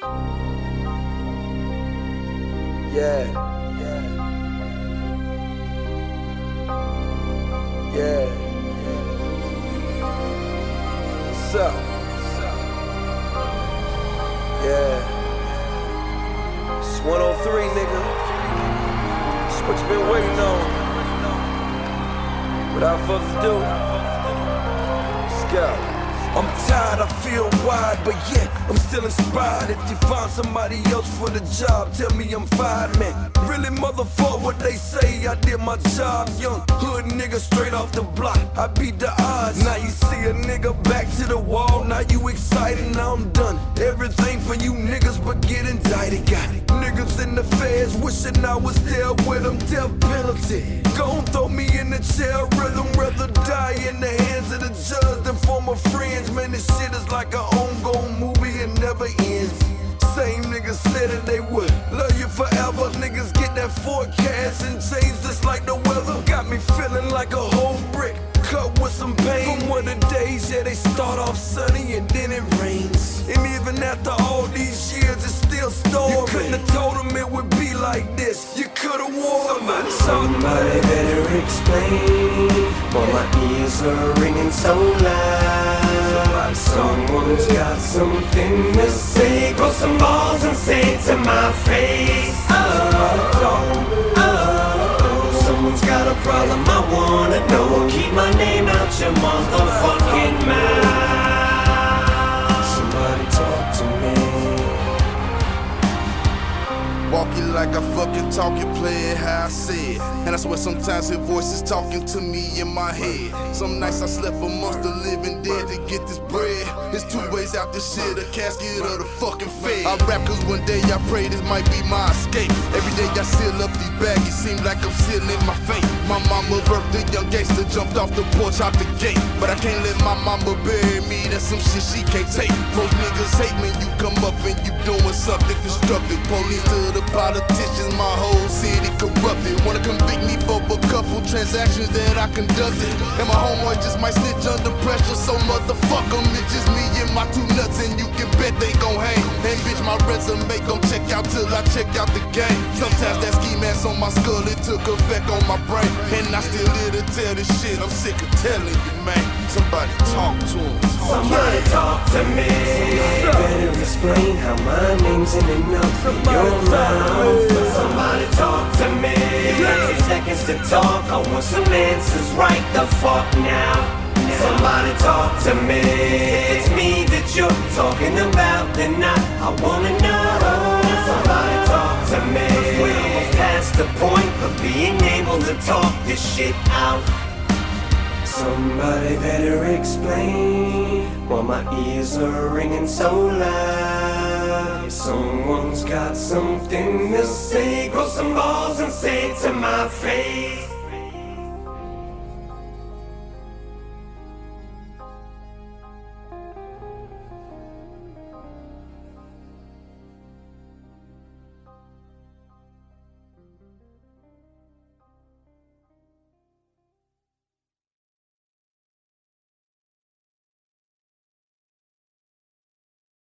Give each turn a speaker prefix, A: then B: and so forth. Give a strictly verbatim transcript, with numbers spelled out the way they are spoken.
A: Yeah, yeah, yeah, what's up? Yeah, it's one oh three, nigga. It's what you been waiting on. Without further ado, let's go. I'm tired, I feel wide, but yet I'm still inspired. If you find somebody else for the job, tell me I'm fired, man. Really motherfuck what they say, I did my job. Young hood nigga straight off the block, I beat the odds. Now you see a nigga back to the wall, now you excited, now I'm done. Everything for you niggas but get indicted. Got niggas in the feds wishing I was there with them, death penalty. Gon' throw me in the jail rhythm, rather die in the hands of the judge than for my friends. Man, this shit is like an ongoing movie, it never ends. Same niggas said that they would love you forever. Niggas get that forecast and change just like the weather. Got me feeling like a whole brick cut with some pain. From one of the days, yeah, they start off sunny and then it rains. And even after all these years, it's still storming. You couldn't have told them it would be like this. You could have warned somebody.
B: Somebody better explain why my ears are ringing so loud. Someone's got something to say. Grow some balls and say it to my face. Oh, oh, oh. Someone's got a problem I wanna know. Keep my name out your motherfucking mouth. Somebody talk to me.
C: Walking like I fucking talk it, play it how I say it. And I swear sometimes his voice is talking to me in my head. Some nights I slept amongst the living dead to get this bread. There's two ways out this shit, a casket or the fucking fed. I rap cause one day I pray this might be my escape. Every day I seal up these bags, it seems like I'm sealing my fate. My mama birthed a young gangster, jumped off the porch out the gate. But I can't let my mama bury me, that's some shit she can't take. Most niggas hate when you come up and you doing something constructive. Police to the politicians, my whole city corrupted. Wanna convict me for a couple transactions that I conducted. And my homeboy just might snitch under pressure, so motherfuck 'em. It's just me and my two nuts, and you can bet they gon' hang. And bitch, my resume gon' check out till I check out the game. Sometimes that ski mask on my skull, it took effect on my brain. And I still here to tell this shit, I'm sick of telling you, man. Somebody talk to him.
B: Somebody talk to me. Better explain how my name's in enough in your mouth. Somebody talk to me. thirty seconds to talk, I want some answers right the fuck now. Somebody talk to me. If it's me that you're talking about, then I, I wanna know. Somebody talk to me. We're almost past the point of being able to talk this shit out. Somebody better explain why my ears are ringing so loud. Someone's got something to say. Grow some balls and say it to my face.